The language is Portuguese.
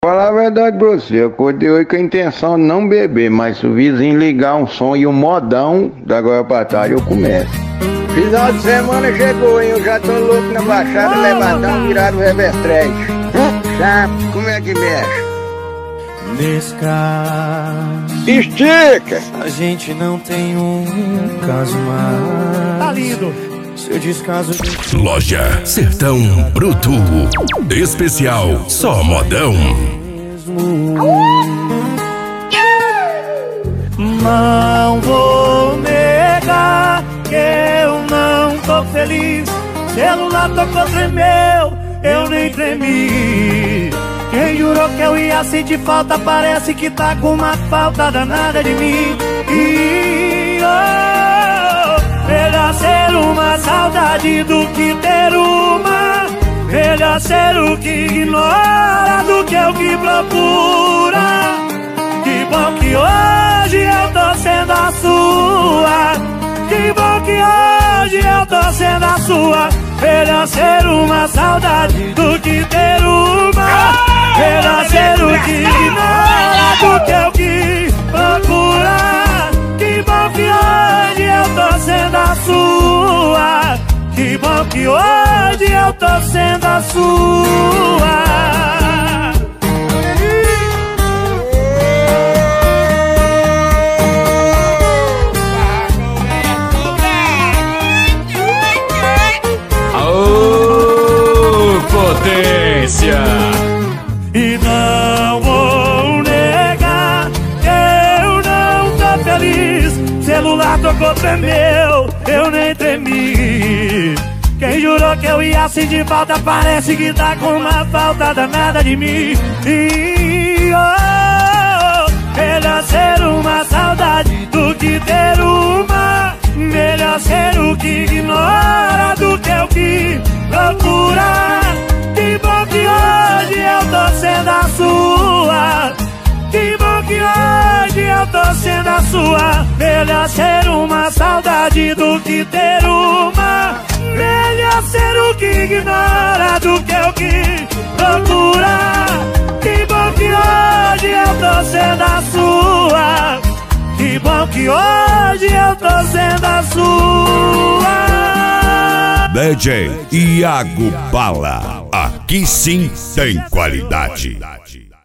Falar a verdade pra você, eu acordei hoje com a intenção de não beber, mas se o vizinho ligar um som e um modão, da agora pra tarde eu começo. Final de semana chegou, hein? Eu já tô louco na baixada, levadão, virado revertrete. Sabe como é que mexe? Nesse caso, Estica! a gente não tem um caso mais. Tá lindo! Seu descaso. Loja Sertão Bruto. Especial Só Modão. Não vou negar que eu não tô feliz. Celular tocou, tremeu, eu nem tremi. Quem jurou que eu ia sentir falta parece que tá com uma falta danada de mim. Melhor ser uma saudade do que ter uma. Melhor ser o que ignora do que o que procura. Que bom que hoje eu tô sendo a sua. Que bom que hoje eu tô sendo a sua. Melhor ser uma saudade do que ter uma. Melhor ser o que ignora do que o que procura. Que bom que hoje eu tô sendo a sua. Que bom que hoje eu tô sendo a sua. Aô, potência! E não vou negar que eu não tô feliz. Celular tocou, tremeu, eu nem tremi. Quem jurou que eu ia sentir falta parece que tá com uma falta danada de mim. Melhor ser uma saudade do que ter uma. Melhor ser o que ignora do que o que procura. Que bom que hoje eu tô sendo a sua. Que bom que hoje eu tô sendo a sua. Melhor ser uma saudade do que ter uma. Melhor ser o que ignora do que o que procura. Que bom que hoje eu tô sendo a sua. Que bom que hoje eu tô sendo a sua. DJ Iago Bala. Aqui sim tem qualidade.